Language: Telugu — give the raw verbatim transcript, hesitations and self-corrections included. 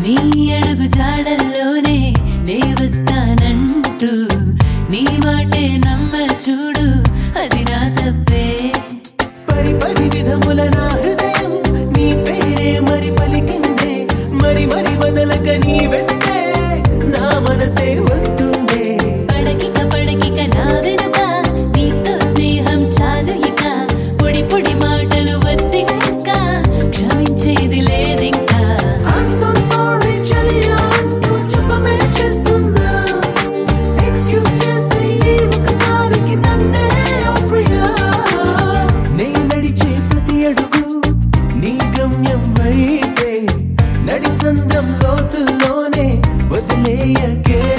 నీ అడుగు జాడల్లోనే నే వస్తానంటూ నీ మాటే నమ్మ చూడు అది నా తప్పే పరి పరి విధముల నా హృదయం నీ పేరే మరి పలికిందే మరి మరి వదలక నీ వెంటే నా మనసే వస్తుందే పడకిక పడకిక నా వెనుక నీతో స్నేహం చాలు ఇక పొడి పొడి మాటలు వద్దింకా క్షమించేది లేదింకా I'm so sorry చెలియా అంటూ చెప్పమే చేస్తున్నా ఎక్స్క్యూజ్ చేసి ఒకసారికి నన్నే ఓ ప్రియా నే నడిచే ప్రతి అడుగు నీ గమ్యం వైపే నడి సంద్రం లోతుల్లోనే వదిలేయకే